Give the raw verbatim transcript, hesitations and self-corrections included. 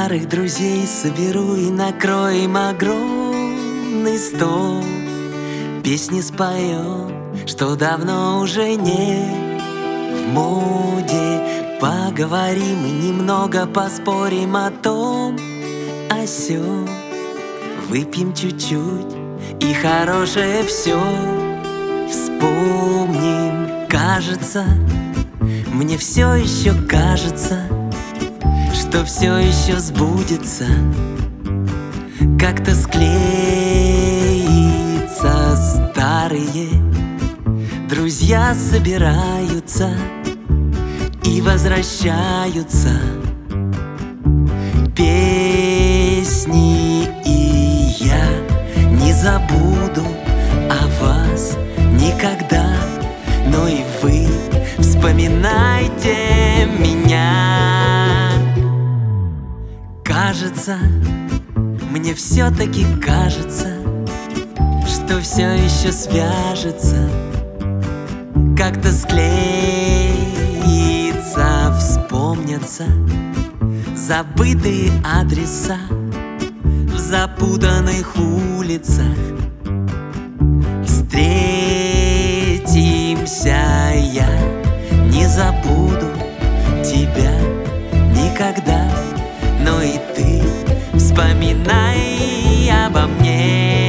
старых друзей соберу и накроем огромный стол. Песни споем, что давно уже не в моде. Поговорим и немного поспорим о том, о сём. Выпьем чуть-чуть и хорошее все вспомним. Кажется, мне все еще кажется, что все еще сбудется. Как-то склеится старые друзья, собираются и возвращаются. Песни, и я не забуду о вас никогда. Но и вы вспоминайте меня. Кажется, мне все-таки кажется, что все еще свяжется. Как-то склеится, вспомнятся забытые адреса в запутанных улицах. Встретимся, я не забуду тебя никогда. Но и ты вспоминай обо мне.